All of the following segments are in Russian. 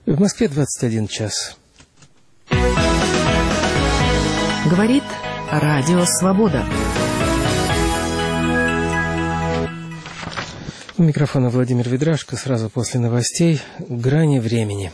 В Москве 21 час. Говорит Радио Свобода. У микрофона Владимир Ведрашко. Сразу после новостей «Грани времени».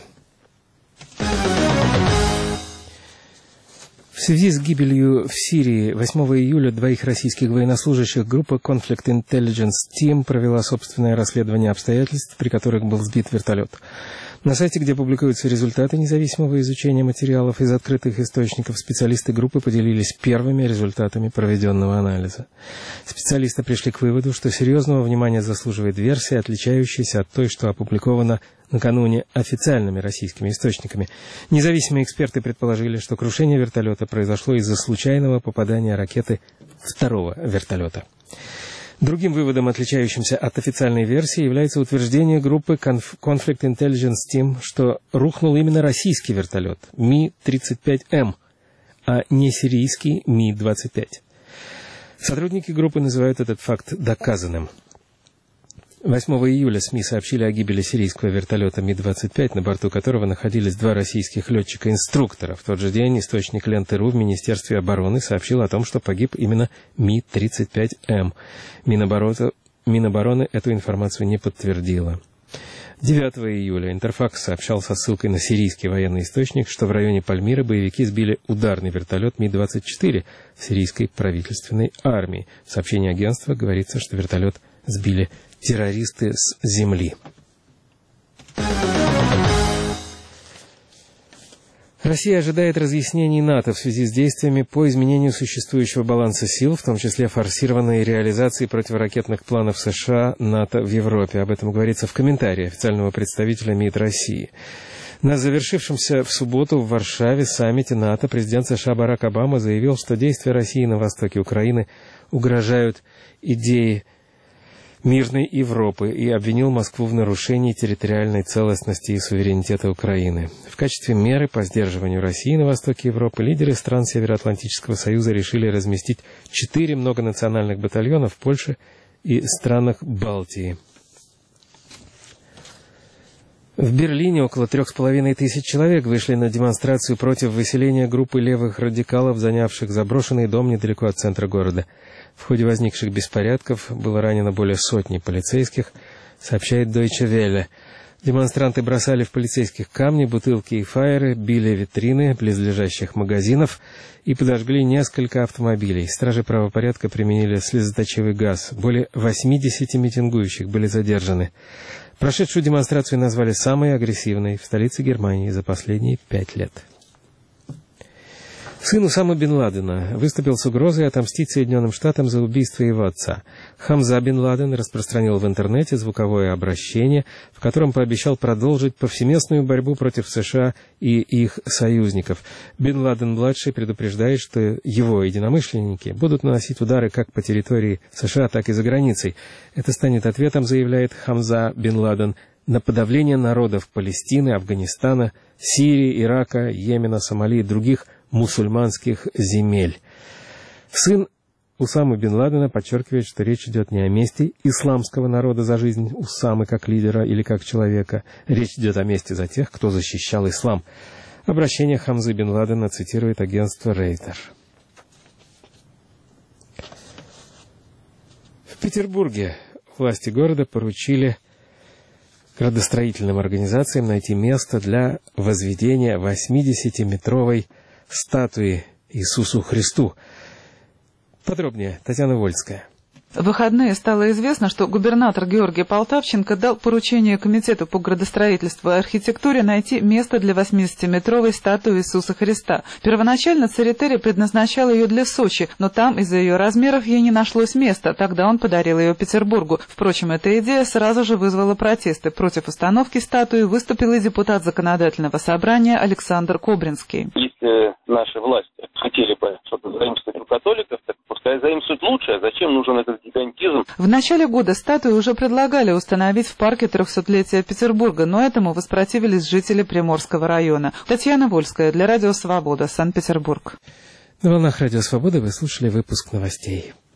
В связи с гибелью в Сирии 8 июля двоих российских военнослужащих группа Conflict Intelligence Team провела собственное расследование обстоятельств, при которых был сбит вертолет. На сайте, где публикуются результаты независимого изучения материалов из открытых источников, специалисты группы поделились первыми результатами проведенного анализа. Специалисты пришли к выводу, что серьезного внимания заслуживает версия, отличающаяся от той, что опубликована накануне официальными российскими источниками. Независимые эксперты предположили, что крушение вертолета произошло из-за случайного попадания ракеты второго вертолета. Другим выводом, отличающимся от официальной версии, является утверждение группы Conflict Intelligence Team, что рухнул именно российский вертолет Ми-35М, а не сирийский Ми-25. Сотрудники группы называют этот факт доказанным. 8 июля СМИ сообщили о гибели сирийского вертолета Ми-25, на борту которого находились два российских летчика-инструктора. В тот же день источник Ленты.ру в Министерстве обороны сообщил о том, что погиб именно Ми-35М. Минобороны эту информацию не подтвердила. 9 июля Интерфакс сообщал со ссылкой на сирийский военный источник, что в районе Пальмиры боевики сбили ударный вертолет Ми-24 сирийской правительственной армии. В сообщении агентства говорится, что вертолет сбили террористы с земли. Россия ожидает разъяснений НАТО в связи с действиями по изменению существующего баланса сил, в том числе форсированной реализации противоракетных планов США НАТО в Европе. Об этом говорится в комментарии официального представителя МИД России. На завершившемся в субботу в Варшаве саммите НАТО президент США Барак Обама заявил, что действия России на востоке Украины угрожают идее мирной Европы и обвинил Москву в нарушении территориальной целостности и суверенитета Украины. В качестве меры по сдерживанию России на востоке Европы лидеры стран Североатлантического союза решили разместить 4 многонациональных батальона в Польше и странах Балтии. В Берлине около 3500 человек вышли на демонстрацию против выселения группы левых радикалов, занявших заброшенный дом недалеко от центра города. В ходе возникших беспорядков было ранено более сотни полицейских, сообщает Deutsche Welle. Демонстранты бросали в полицейских камни, бутылки и фаеры, били витрины близлежащих магазинов и подожгли несколько автомобилей. Стражи правопорядка применили слезоточивый газ. Более 80 митингующих были задержаны. Прошедшую демонстрацию назвали самой агрессивной в столице Германии за последние 5 лет. Сын Усамы бен Ладена выступил с угрозой отомстить Соединенным Штатам за убийство его отца. Хамза бен Ладен распространил в интернете звуковое обращение, в котором пообещал продолжить повсеместную борьбу против США и их союзников. Бен Ладен-младший предупреждает, что его единомышленники будут наносить удары как по территории США, так и за границей. Это станет ответом, заявляет Хамза бен Ладен, на подавление народов Палестины, Афганистана, Сирии, Ирака, Йемена, Сомали и других мусульманских земель. Сын Усамы бен Ладена подчеркивает, что речь идет не о мести исламского народа за жизнь Усамы как лидера или как человека. Речь идет о мести за тех, кто защищал ислам. Обращение Хамзы бен Ладена цитирует агентство Рейтер. В Петербурге власти города поручили градостроительным организациям найти место для возведения 80-метровой статуи Иисусу Христу. Подробнее Татьяна Вольская. В выходные стало известно, что губернатор Георгий Полтавченко дал поручение Комитету по градостроительству и архитектуре найти место для 80-метровой статуи Иисуса Христа. Первоначально Церетели предназначал ее для Сочи, но там из-за ее размеров ей не нашлось места. Тогда он подарил ее Петербургу. Впрочем, эта идея сразу же вызвала протесты. Против установки статуи выступил и депутат Законодательного собрания Александр Кобринский. Если наши власти хотели бы что-то заимствовать у католиков, так пускай заимствуют лучше. А зачем нужен этот гигантизм? В начале года статую уже предлагали установить в парке 300-летия Петербурга, но этому воспротивились жители Приморского района. Татьяна Вольская для Радио Свобода, Санкт-Петербург. На волнах Радио Свобода вы слушали выпуск новостей.